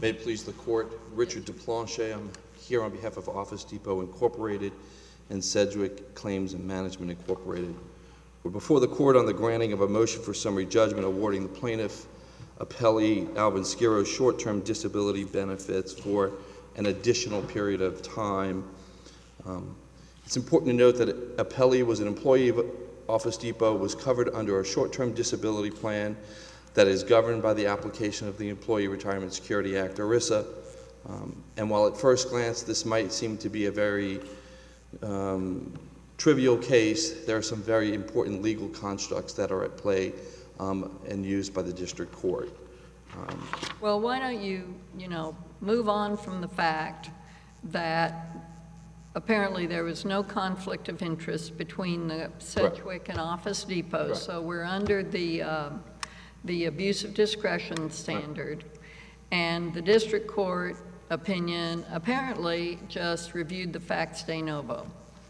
May it please the Court, Richard Duplanche. I'm here on behalf of Office Depot Incorporated and Sedgwick Claims and Management Incorporated. We're before the Court on the granting of a motion for summary judgment awarding the plaintiff, appellee Alvin Skiro, short-term disability benefits for an additional period of time. It's important to note that appellee was an employee of Office Depot, was covered under a short-term disability plan that is governed by the application of the Employee Retirement Security Act, ERISA. And while at first glance this might seem to be a very trivial case, there are some very important legal constructs that are at play and used by the district court. Well, why don't you move on from the fact that apparently there was no conflict of interest between the Sedgwick and Office Depot, so we're under the abuse of discretion standard, and the district court opinion apparently just reviewed the facts de novo.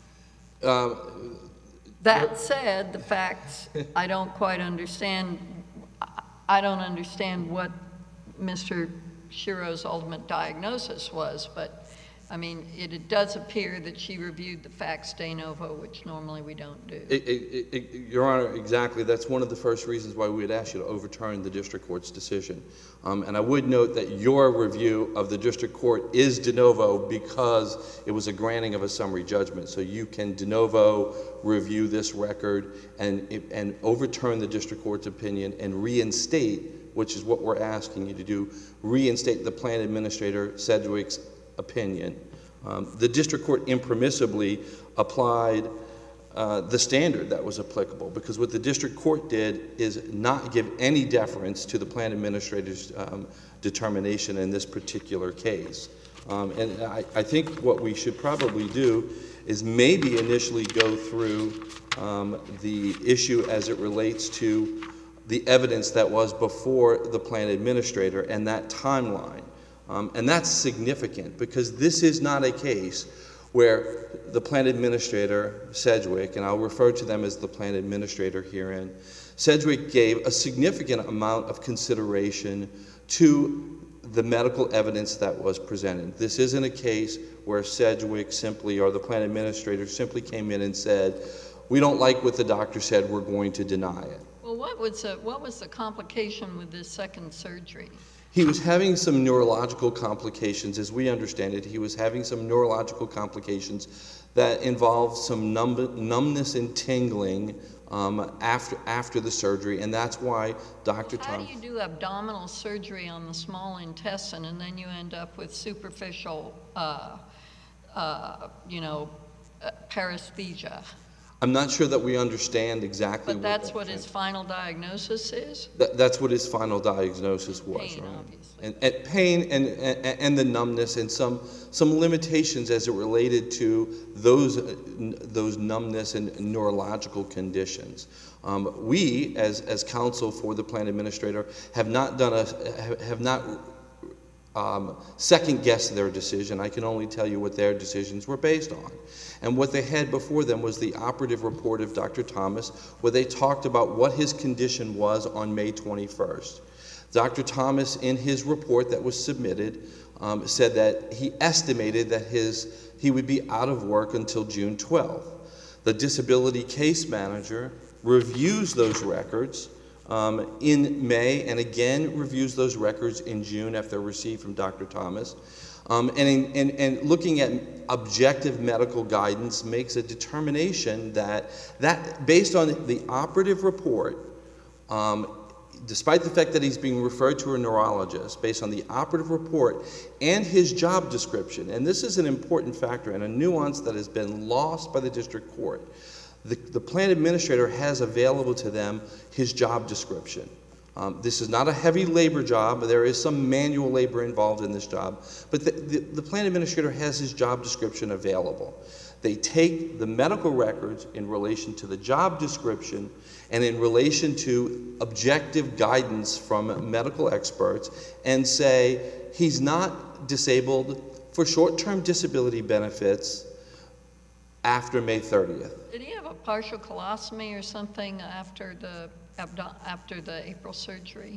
That said, the facts, I don't quite understand. I don't understand what Mr. Skiro's ultimate diagnosis was, but I mean, it does appear that she reviewed the facts de novo, which normally we don't do. Your Honor, exactly. That's one of the first reasons why we would ask you to overturn the district court's decision. And I would note that your review of the district court is de novo because it was a granting of a summary judgment. So you can de novo review this record and overturn the district court's opinion and reinstate, which is what we're asking you to do, reinstate the plan administrator Sedgwick's opinion. The district court impermissibly applied the standard that was applicable, because what the district court did is not give any deference to the plan administrator's determination in this particular case. And I think what we should probably do is maybe initially go through the issue as it relates to the evidence that was before the plan administrator and that timeline. And that's significant because this is not a case where the plan administrator, Sedgwick, and I'll refer to them as the plan administrator herein, Sedgwick gave a significant amount of consideration to the medical evidence that was presented. This isn't a case where Sedgwick simply, or the plan administrator simply came in and said, we don't like what the doctor said, we're going to deny it. Well, what was the complication with this second surgery? He was having some neurological complications. As we understand it, he was having some neurological complications that involved some numbness and tingling after the surgery, and that's why Dr. Tom... How do you do abdominal surgery on the small intestine and then you end up with superficial, paresthesia? I'm not sure that we understand exactly But that's what his final diagnosis is? That's what his final diagnosis was. Pain, right? obviously. And pain and the numbness and some limitations as it related to those numbness and neurological conditions. We, as counsel for the plan administrator, have not second-guessed their decision. I can only tell you what their decisions were based on. And what they had before them was the operative report of Dr. Thomas, where they talked about what his condition was on May 21st. Dr. Thomas, in his report that was submitted, said that he estimated that he would be out of work until June 12th. The disability case manager reviews those records in May and again reviews those records in June after they're received from Dr. Thomas. And looking at objective medical guidance makes a determination that based on the operative report, despite the fact that he's being referred to a neurologist, based on the operative report and his job description, and this is an important factor and a nuance that has been lost by the district court, the plan administrator has available to them his job description. This is not a heavy labor job. There is some manual labor involved in this job. But the plan administrator has his job description available. They take the medical records in relation to the job description and in relation to objective guidance from medical experts and say he's not disabled for short-term disability benefits after May 30th. Did he have a partial colostomy or something after the April surgery?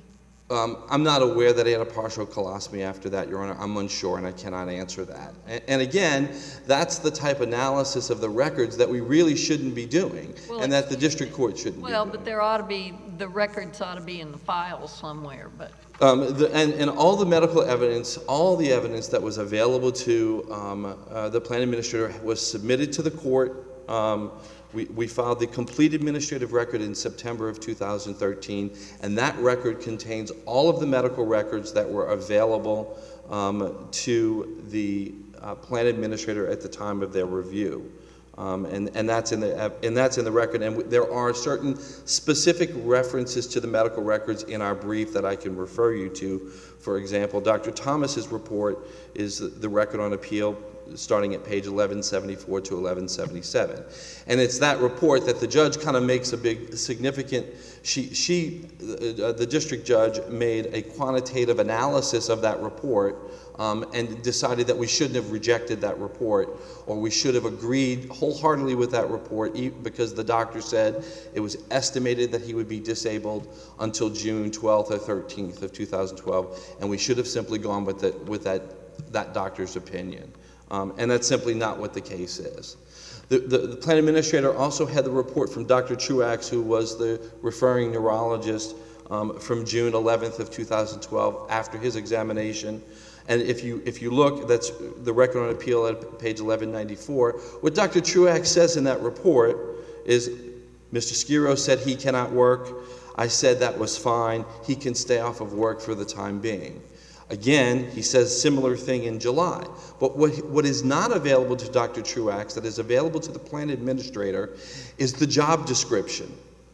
I'm not aware that he had a partial colostomy after that, Your Honor. I'm unsure, and I cannot answer that. And again, that's the type of analysis of the records that we really shouldn't be doing, and that the district court shouldn't be doing. Well, but there ought to be, the records ought to be in the file somewhere, but. And all the medical evidence, all the evidence that was available to the plan administrator was submitted to the court. We filed the complete administrative record in September of 2013, and that record contains all of the medical records that were available to the plan administrator at the time of their review. And that's in the record. And there are certain specific references to the medical records in our brief that I can refer you to. For example, Dr. Thomas's report is the record on appeal, starting at page 1174 to 1177. And it's that report that the judge kind of makes a big significant, the district judge made a quantitative analysis of that report and decided that we shouldn't have rejected that report, or we should have agreed wholeheartedly with that report because the doctor said it was estimated that he would be disabled until June 12th or 13th of 2012, and we should have simply gone with that doctor's opinion. And that's simply not what the case is. The plan administrator also had the report from Dr. Truax, who was the referring neurologist, from June 11th of 2012 after his examination. And if you look, that's the record on appeal at page 1194. What Dr. Truax says in that report is, Mr. Skiro said he cannot work. I said that was fine. He can stay off of work for the time being. Again, he says similar thing in July. But what is not available to Dr. Truax, that is available to the plan administrator, is the job description.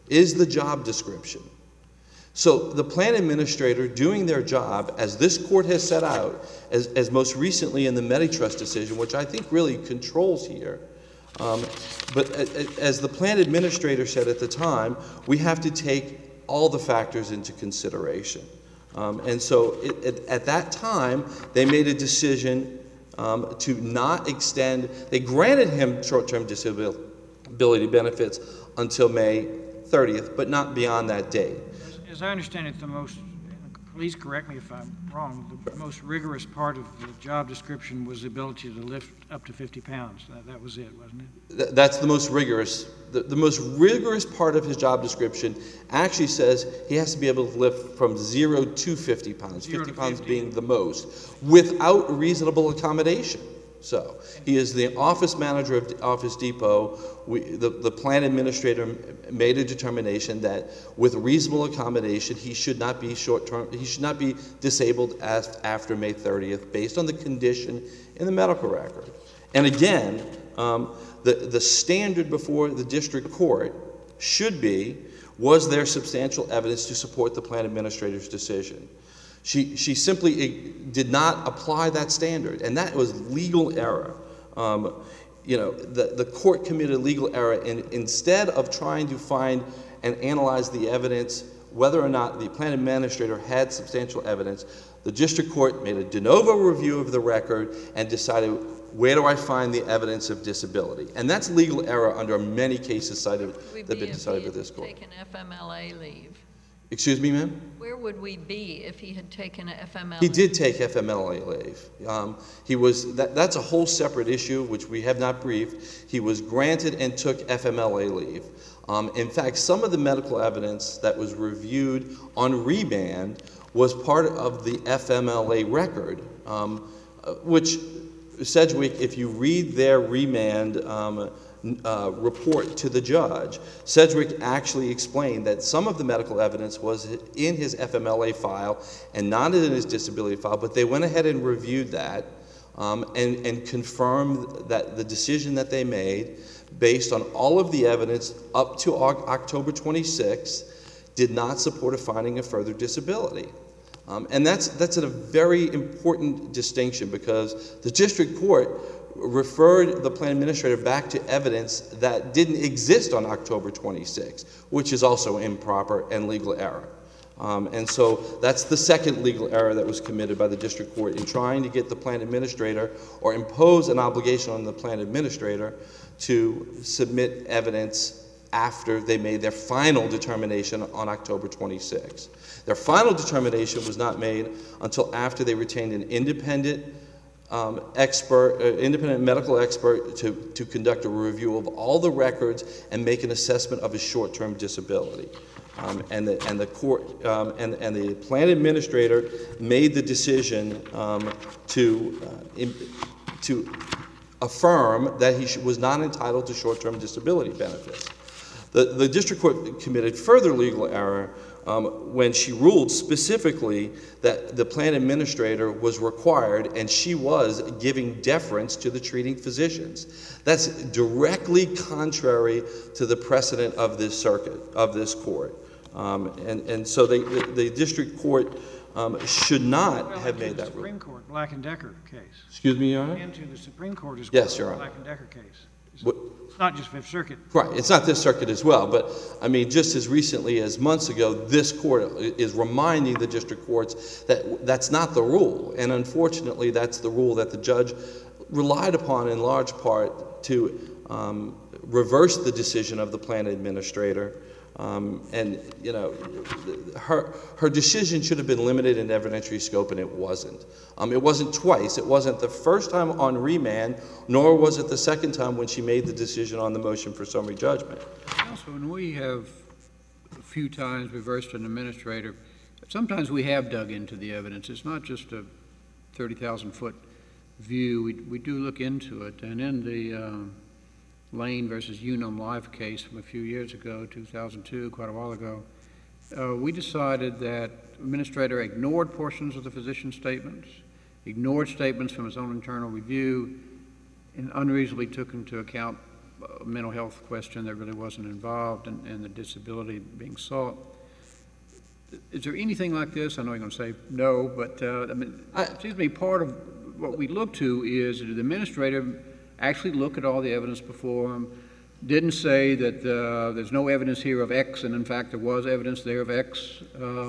So the plan administrator doing their job, as this court has set out, as most recently in the MediTrust decision, which I think really controls here, but as the plan administrator said at the time, we have to take all the factors into consideration. And so at that time, they made a decision to not extend. They granted him short-term disability benefits until May 30th, but not beyond that date. As I understand it, please correct me if I'm wrong, the most rigorous part of the job description was the ability to lift up to 50 pounds. That was it, wasn't it? That's the most rigorous. The most rigorous part of his job description actually says he has to be able to lift from 0 to 50 pounds, 50 pounds being the most, without reasonable accommodation. So he is the office manager of Office Depot. The plan administrator made a determination that with reasonable accommodation, he should not be short-term. He should not be disabled after May 30th, based on the condition in the medical record. And again, the standard before the district court should be: was there substantial evidence to support the plan administrator's decision? She simply did not apply that standard, and that was legal error. The court committed legal error, and instead of trying to find and analyze the evidence, whether or not the plan administrator had substantial evidence, the district court made a de novo review of the record and decided, where do I find the evidence of disability? And that's legal error under many cases that have been decided by this court. Taken FMLA leave. Excuse me, ma'am? Where would we be if he had taken an FMLA? He did take FMLA leave. That's a whole separate issue, which we have not briefed. He was granted and took FMLA leave. In fact, some of the medical evidence that was reviewed on remand was part of the FMLA record, which Sedgwick, if you read their remand report to the judge, Sedgwick actually explained that some of the medical evidence was in his FMLA file and not in his disability file, but they went ahead and reviewed that and confirmed that the decision that they made, based on all of the evidence up to October 26, did not support a finding of further disability. And that's a very important distinction, because the district court referred the plan administrator back to evidence that didn't exist on October 26, which is also improper and legal error. And so that's the second legal error that was committed by the district court in trying to get the plan administrator, or impose an obligation on the plan administrator, to submit evidence after they made their final determination on October 26. Their final determination was not made until after they retained an independent independent medical expert to conduct a review of all the records and make an assessment of his short-term disability. And the court and the plan administrator made the decision to affirm that he was not entitled to short-term disability benefits. The district court committed further legal error when she ruled specifically that the plan administrator was required and she was giving deference to the treating physicians. That's directly contrary to the precedent of this circuit, of this court. And so the district court should not have made that ruling. Supreme Court, Black and Decker case. Excuse me, Your Honor? Into the Supreme Court as well. Yes, Your Honor. Black and Decker case. It's not just Fifth Circuit. Right, it's not this circuit as well, but I mean, just as recently as months ago, this court is reminding the district courts that that's not the rule, and unfortunately, that's the rule that the judge relied upon in large part to reverse the decision of the plan administrator. And, you know, her decision should have been limited in evidentiary scope, and it wasn't. It wasn't twice. It wasn't the first time on remand, nor was it the second time when she made the decision on the motion for summary judgment. Also, when we have a few times reversed an administrator, sometimes we have dug into the evidence. It's not just a 30,000-foot view. We do look into it. And in the Lane versus Unum Life case from a few years ago, 2002, quite a while ago, we decided that the administrator ignored portions of the physician's statements, ignored statements from his own internal review, and unreasonably took into account a mental health question that really wasn't involved and the disability being sought. Is there anything like this? I know you're going to say no, but I mean, it seems to me part of what we look to is that the administrator actually look at all the evidence before him, didn't say that there's no evidence here of X, and in fact there was evidence there of X,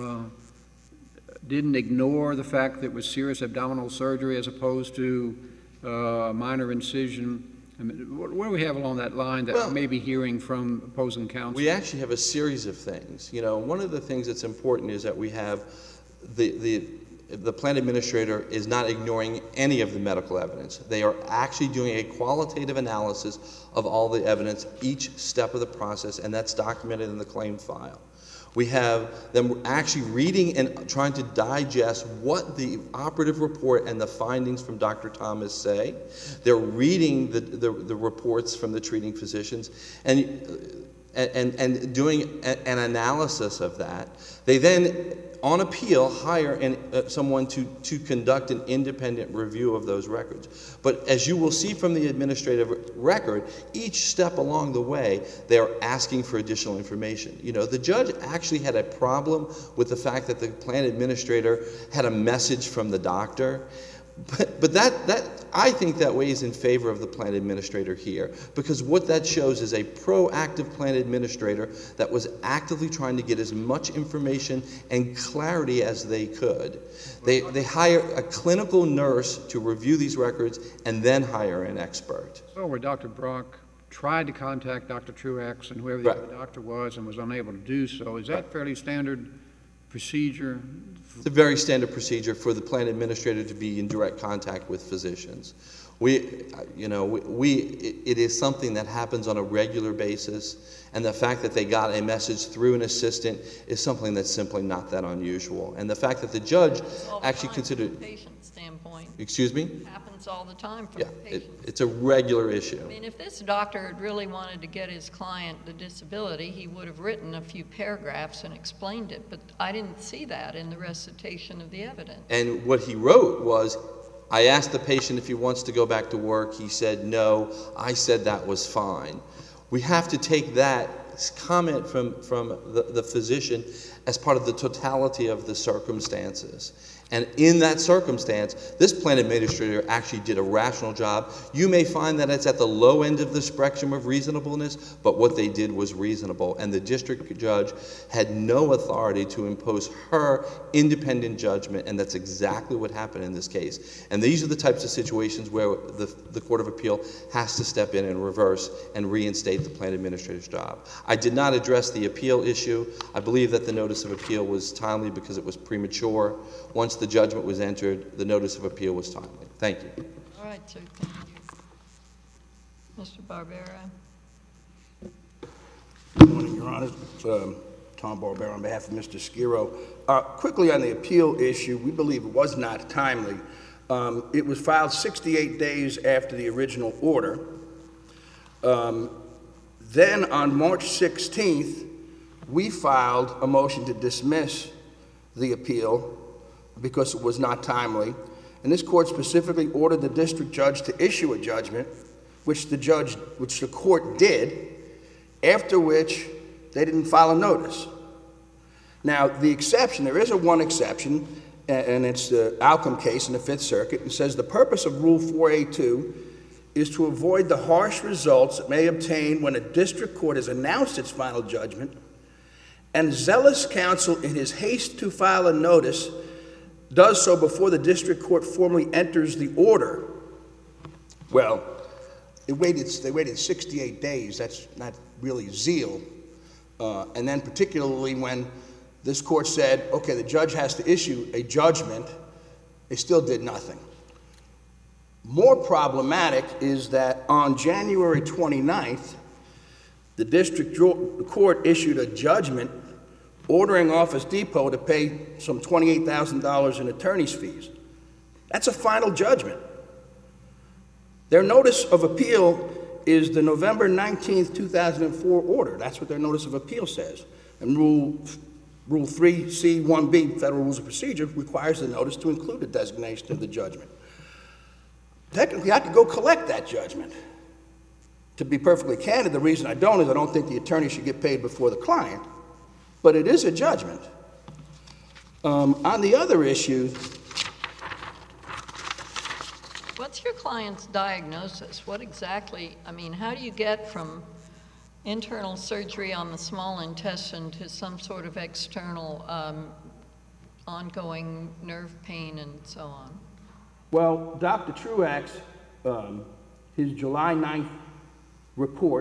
didn't ignore the fact that it was serious abdominal surgery as opposed to minor incision. I mean, what do we have along that line that we may be hearing from opposing counsel? We actually have a series of things. You know, one of the things that's important is that we have the plan administrator is not ignoring any of the medical evidence. They are actually doing a qualitative analysis of all the evidence, each step of the process, and that's documented in the claim file. We have them actually reading and trying to digest what the operative report and the findings from Dr. Thomas say. They're reading the reports from the treating physicians and doing an analysis of that. They then, on appeal, hire someone to conduct an independent review of those records. But as you will see from the administrative record, each step along the way, they're asking for additional information. You know, the judge actually had a problem with the fact that the plan administrator had a message from the doctor. But that I think that weighs in favor of the plan administrator here, because what that shows is a proactive plan administrator that was actively trying to get as much information and clarity as they could. They hire a clinical nurse to review these records and then hire an expert. So where Dr. Brock tried to contact Dr. Truax and whoever the other doctor was and was unable to do so, is that fairly standard procedure? It's a very standard procedure for the plan administrator to be in direct contact with physicians. It is something that happens on a regular basis, and the fact that they got a message through an assistant is something that's simply not that unusual. And the fact that the judge actually considered... From a patient standpoint. Excuse me? It happens all the time from a patient. It's a regular issue. I mean, if this doctor had really wanted to get his client the disability, he would have written a few paragraphs and explained it, but I didn't see that in the recitation of the evidence. And what he wrote was, I asked the patient if he wants to go back to work. He said no. I said that was fine. We have to take that comment from the physician as part of the totality of the circumstances. And in that circumstance, this plan administrator actually did a rational job. You may find that it's at the low end of the spectrum of reasonableness, but what they did was reasonable. And the district judge had no authority to impose her independent judgment, and that's exactly what happened in this case. And these are the types of situations where the Court of Appeal has to step in and reverse and reinstate the plan administrator's job. I did not address the appeal issue. I believe that the notice of appeal was timely because it was premature. Once the judgment was entered, the notice of appeal was timely. Thank you. All right, sir. Thank you. Mr. Barbera. Good morning, Your Honor. Tom Barbera on behalf of Mr. Skiro. Quickly on the appeal issue, we believe it was not timely. It was filed 68 days after the original order. Then on March 16th, we filed a motion to dismiss the appeal because it was not timely. And this court specifically ordered the district judge to issue a judgment, which the court did, after which they didn't file a notice. Now, the exception, there is one exception, and it's the Outcome case in the Fifth Circuit, and says the purpose of Rule 4A2 is to avoid the harsh results it may obtain when a district court has announced its final judgment, and zealous counsel in his haste to file a notice does so before the district court formally enters the order. Well, they waited 68 days. That's not really zeal. And then particularly when this court said, okay, the judge has to issue a judgment, they still did nothing. More problematic is that on January 29th, the district court issued a judgment ordering Office Depot to pay some $28,000 in attorney's fees. That's a final judgment. Their notice of appeal is the November 19th, 2004 order. That's what their notice of appeal says. And Rule 3C1B, Federal Rules of Procedure, requires the notice to include a designation of the judgment. Technically, I could go collect that judgment. To be perfectly candid, the reason I don't is I don't think the attorney should get paid before the client, but it is a judgment. On the other issue, What's your client's diagnosis? What exactly, I mean, how do you get from internal surgery on the small intestine to some sort of external ongoing nerve pain and so on? well, Dr. Truax, his July 9th report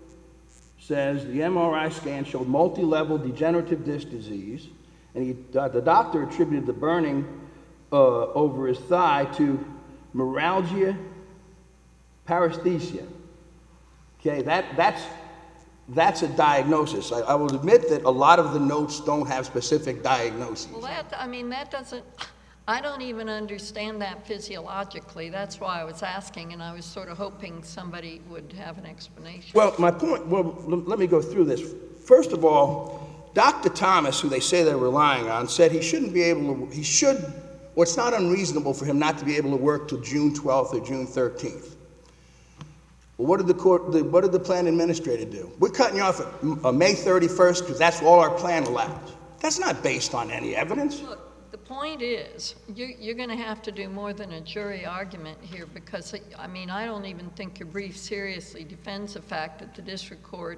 says the MRI scan showed multi-level degenerative disc disease, and the doctor attributed the burning over his thigh to neuralgia paresthesia. Okay, that's a diagnosis. I will admit that a lot of the notes don't have specific diagnoses. Well, that doesn't, I don't even understand that physiologically. That's why I was asking, and I was sort of hoping somebody would have an explanation. Well, my point, let me go through this. First of all, Dr. Thomas, who they say they're relying on, said he shouldn't be able to, well, it's not unreasonable for him not to be able to work till June 12th or June 13th. Well, what did the plan administrator do? We're cutting you off at May 31st because that's all our plan allows. That's not based on any evidence. Look, the point is, you're going to have to do more than a jury argument here because, I mean, I don't even think your brief seriously defends the fact that the district court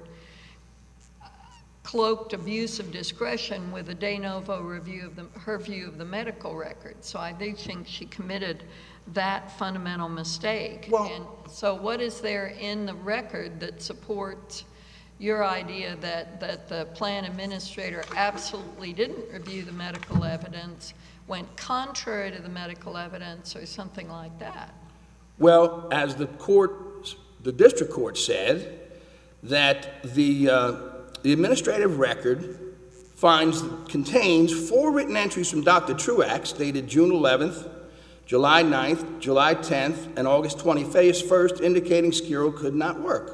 cloaked abuse of discretion with a de novo review of her view of the medical record. So I do think she committed that fundamental mistake. Well, and so what is there in the record that supports your idea that the plan administrator absolutely didn't review the medical evidence, went contrary to the medical evidence, or something like that? Well, as the district court said, that the administrative record contains 4 written entries from Dr. Truax dated June 11th, July 9th, July 10th, and August 21st, indicating Skiro could not work.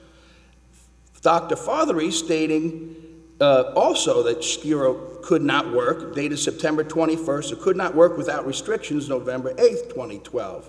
Dr. Fothery stating also that Skiro could not work, dated September 21st, or could not work without restrictions, November 8th, 2012.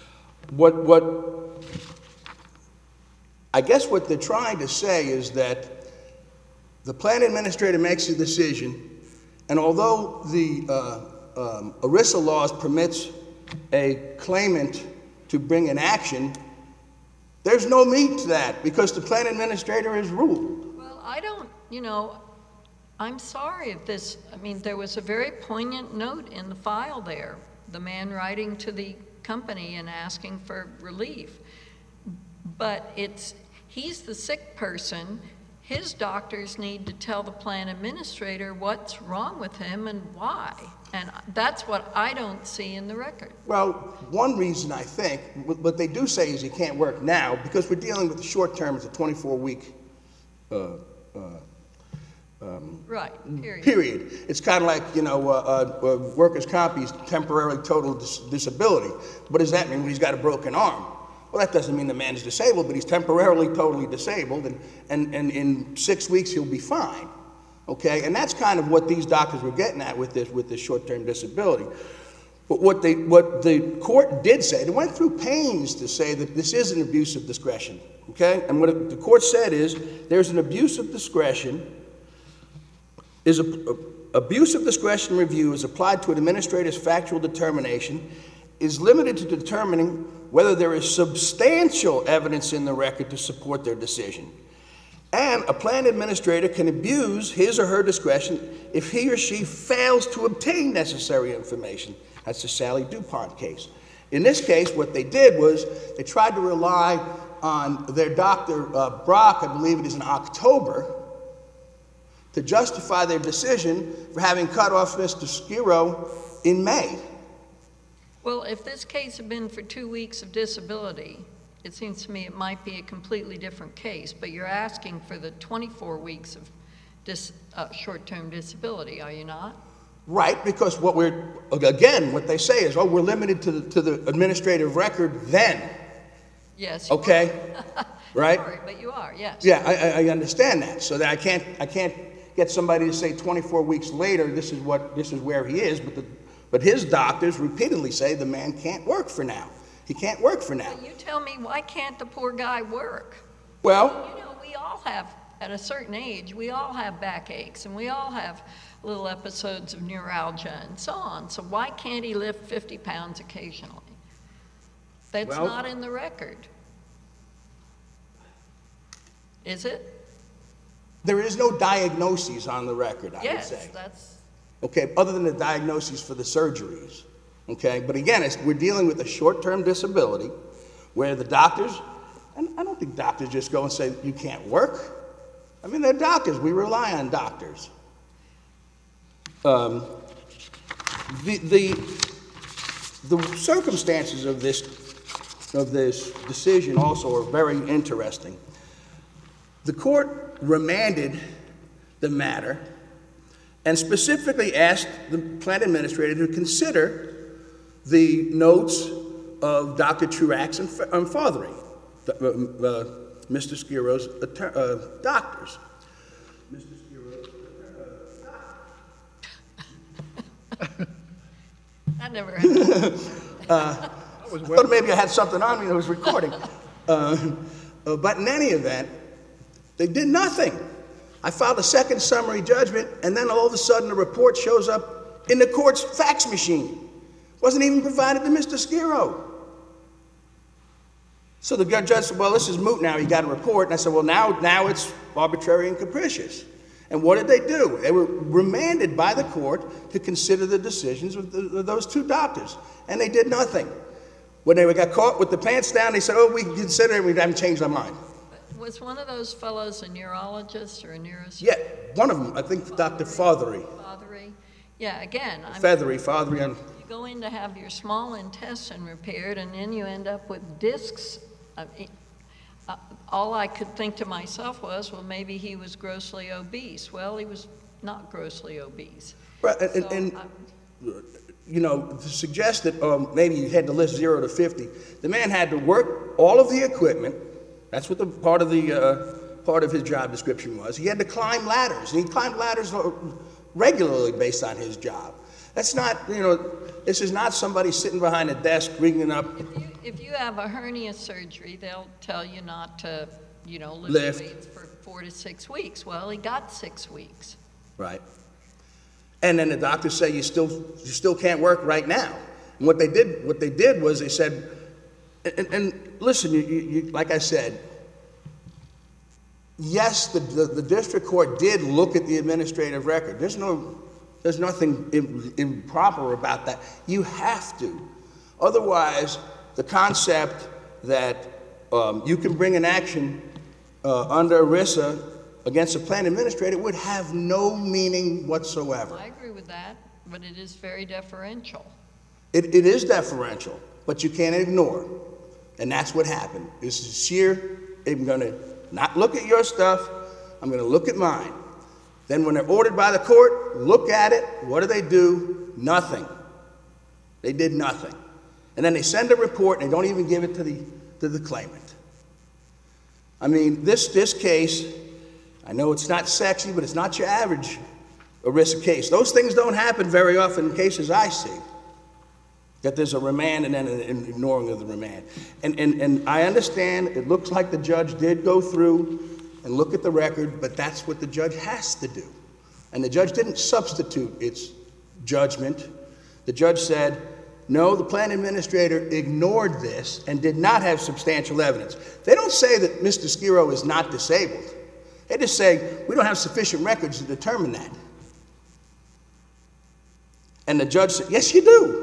I guess what they're trying to say is that the plan administrator makes a decision, and although the ERISA laws permits a claimant to bring an action, there's no meat to that because the plan administrator has ruled. Well, I don't, I'm sorry if this, I mean, there was a very poignant note in the file there, the man writing to the company and asking for relief. But he's the sick person. his doctors need to tell the plan administrator what's wrong with him and why. And that's what I don't see in the record. Well, one reason I think, what they do say is he can't work now, because we're dealing with the short term, it's a 24-week Right, period. period. It's kind of like, workers' comp, he's temporarily total disability. What does that mean? Well, he's got a broken arm. Well, that doesn't mean the man is disabled, but he's temporarily totally disabled, and in 6 weeks he'll be fine. Okay, and that's kind of what these doctors were getting at with this short-term disability. But what the court did say, they went through pains to say that this is an abuse of discretion. Okay, and what the court said is there's an abuse of discretion. Abuse of discretion review is applied to an administrator's factual determination is limited to determining whether there is substantial evidence in the record to support their decision. And a plan administrator can abuse his or her discretion if he or she fails to obtain necessary information. That's the Sally DuPont case. In this case, what they did was they tried to rely on their Dr. Brock, I believe it is in October, to justify their decision for having cut off Mr. Skiro in May. Well, if this case had been for 2 weeks of disability, it seems to me it might be a completely different case, but you're asking for the 24 weeks of short-term disability, are you not? Right, because what they say is, we're limited to the administrative record then. Yes. You okay, are. right? Sorry, but you are, yes. Yeah, I understand that. So that I can't get somebody to say 24 weeks later, this is where he is, but his doctors repeatedly say the man can't work for now. He can't work for now. But you tell me, why can't the poor guy work? Well, we all have, at a certain age, we all have backaches, and we all have little episodes of neuralgia and so on. So why can't he lift 50 pounds occasionally? That's not in the record. Is it? There is no diagnoses on the record, I would say. Yes, that's... Okay, other than the diagnoses for the surgeries. Okay, but again, we're dealing with a short-term disability where the doctors, and I don't think doctors just go and say, you can't work. I mean, they're doctors. We rely on doctors. The circumstances of this decision also are very interesting. The court remanded the matter and specifically asked the plan administrator to consider the notes of Dr. Truax and Fothery, Mr. Skiro's doctors. Mr. Skiro's doctors. That never happened. I thought maybe I had something on me that was recording. But in any event, they did nothing. I filed a second summary judgment, and then all of a sudden a report shows up in the court's fax machine. Wasn't even provided to Mr. Skiro. So the judge said, well, this is moot now. You got a report. And I said, well, now it's arbitrary and capricious. And what did they do? They were remanded by the court to consider the decisions of those two doctors. And they did nothing. When they got caught with the pants down, they said, oh, we can consider it. We haven't changed our mind. Was one of those fellows a neurologist or a neurosurgeon? Yeah, one of them, I think Dr. Fothery. Fothery? Yeah, again. Fothery. You go in to have your small intestine repaired, and then you end up with discs. All I could think to myself was, well, maybe he was grossly obese. Well, he was not grossly obese. Right, to suggest that maybe you had to list 0 to 50, the man had to work all of the equipment. That's what part of his job description was. He had to climb ladders, and he climbed ladders regularly based on his job. That's not, this is not somebody sitting behind a desk ringing up. If you have a hernia surgery, they'll tell you not to, lift weights for 4 to 6 weeks. Well, he got 6 weeks. Right. And then the doctors say you still can't work right now. And what they did was they said, and listen, you, like I said, yes, the district court did look at the administrative record. There's nothing improper about that. You have to. Otherwise, the concept that you can bring an action under ERISA against a plan administrator would have no meaning whatsoever. I agree with that, but it is very deferential. It is deferential, but you can't ignore. And that's what happened. This is sheer, I'm going to not look at your stuff, I'm going to look at mine. Then when they're ordered by the court, look at it. What do? Nothing. They did nothing. And then they send a report and they don't even give it to the claimant. I mean, this case, I know it's not sexy, but it's not your average ERISA case. Those things don't happen very often in cases I see. That there's a remand and then an ignoring of the remand. And I understand it looks like the judge did go through and look at the record, but that's what the judge has to do. And the judge didn't substitute its judgment. The judge said, no, the plan administrator ignored this and did not have substantial evidence. They don't say that Mr. Skiro is not disabled. They just say, we don't have sufficient records to determine that. And the judge said, yes, you do.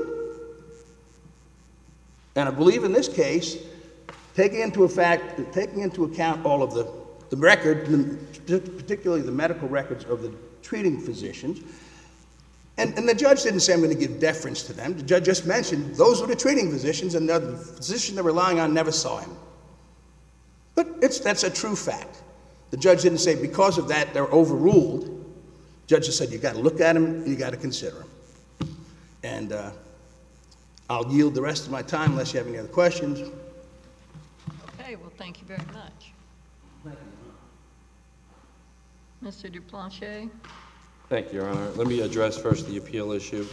And I believe in this case, taking into account all of the record, particularly the medical records of the treating physicians, and the judge didn't say I'm going to give deference to them. The judge just mentioned those were the treating physicians, and the physician they're relying on never saw him. But that's a true fact. The judge didn't say because of that they're overruled. The judge just said you got to look at them and you got to consider them. And I'll yield the rest of my time unless you have any other questions. Okay, well, thank you very much. Mr. Duplancher? Thank you, Your Honor. Let me address first the appeal issue.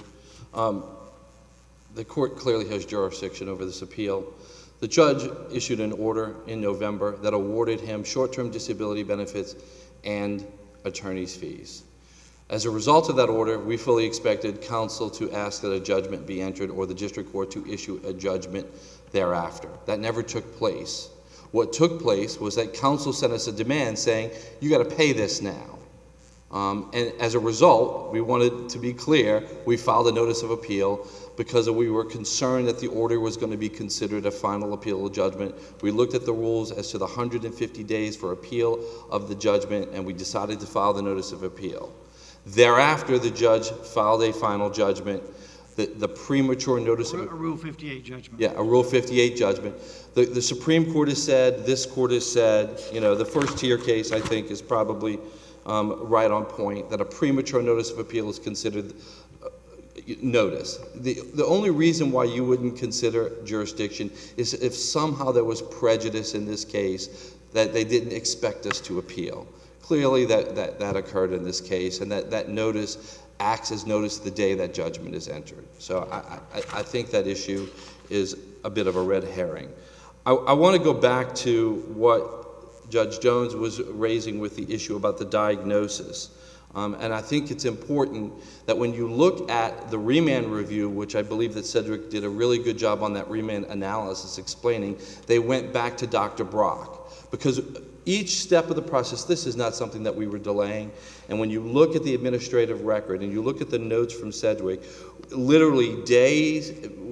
The court clearly has jurisdiction over this appeal. The judge issued an order in November that awarded him short-term disability benefits and attorney's fees. As a result of that order, we fully expected counsel to ask that a judgment be entered or the district court to issue a judgment thereafter. That never took place. What took place was that counsel sent us a demand saying, you got to pay this now. And as a result, we wanted to be clear, we filed a notice of appeal because we were concerned that the order was going to be considered a final appeal of judgment. We looked at the rules as to the 150 days for appeal of the judgment, and we decided to file the notice of appeal. Thereafter, the judge filed a final judgment. The premature notice of a Rule 58 judgment. Yeah, a Rule 58 judgment. The Supreme Court has said, this court has said, the first tier case, I think, is probably right on point, that a premature notice of appeal is considered notice. The only reason why you wouldn't consider jurisdiction is if somehow there was prejudice in this case that they didn't expect us to appeal. Clearly that occurred in this case, and that notice acts as notice the day that judgment is entered. So I think that issue is a bit of a red herring. I want to go back to what Judge Jones was raising with the issue about the diagnosis. And I think it's important that when you look at the remand review, which I believe that Cedric did a really good job on that remand analysis explaining, they went back to Dr. Brock. Because each step of the process, this is not something that we were delaying. And when you look at the administrative record and you look at the notes from Cedric, literally day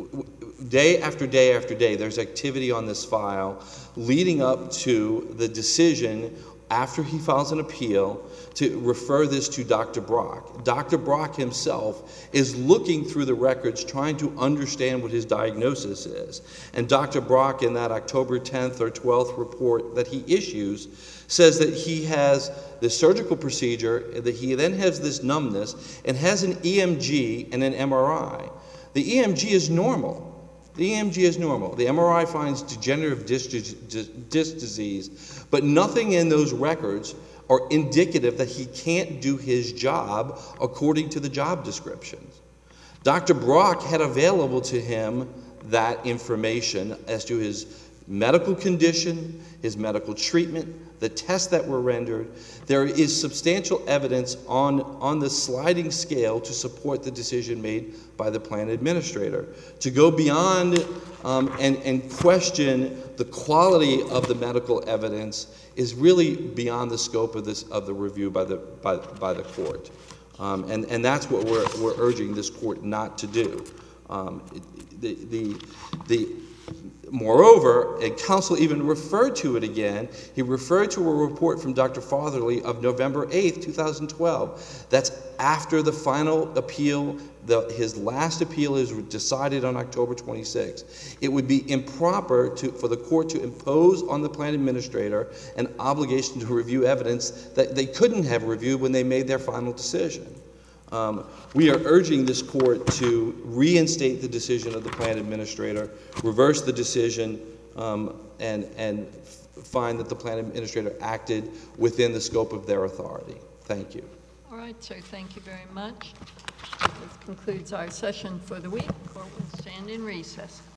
after day after day, there's activity on this file leading up to the decision after he files an appeal to refer this to Dr. Brock. Dr. Brock himself is looking through the records trying to understand what his diagnosis is. And Dr. Brock, in that October 10th or 12th report that he issues, says that he has this surgical procedure, that he then has this numbness, and has an EMG and an MRI. The EMG is normal. The EMG is normal. The MRI finds degenerative disc disease, but nothing in those records are indicative that he can't do his job according to the job descriptions. Dr. Brock had available to him that information as to his medical condition, his medical treatment, the tests that were rendered. There is substantial evidence on the sliding scale to support the decision made by the plan administrator. To go beyond and question the quality of the medical evidence is really beyond the scope of the review by the court. And that's what we're urging this court not to do. Moreover, and counsel even referred to it again, he referred to a report from Dr. Fatherly of November 8th, 2012. That's after the final appeal, his last appeal is decided on October 26th. It would be improper for the court to impose on the plan administrator an obligation to review evidence that they couldn't have reviewed when they made their final decision. We are urging this court to reinstate the decision of the plan administrator, reverse the decision, and find that the plan administrator acted within the scope of their authority. Thank you. All right, sir, thank you very much. This concludes our session for the week. Court will stand in recess.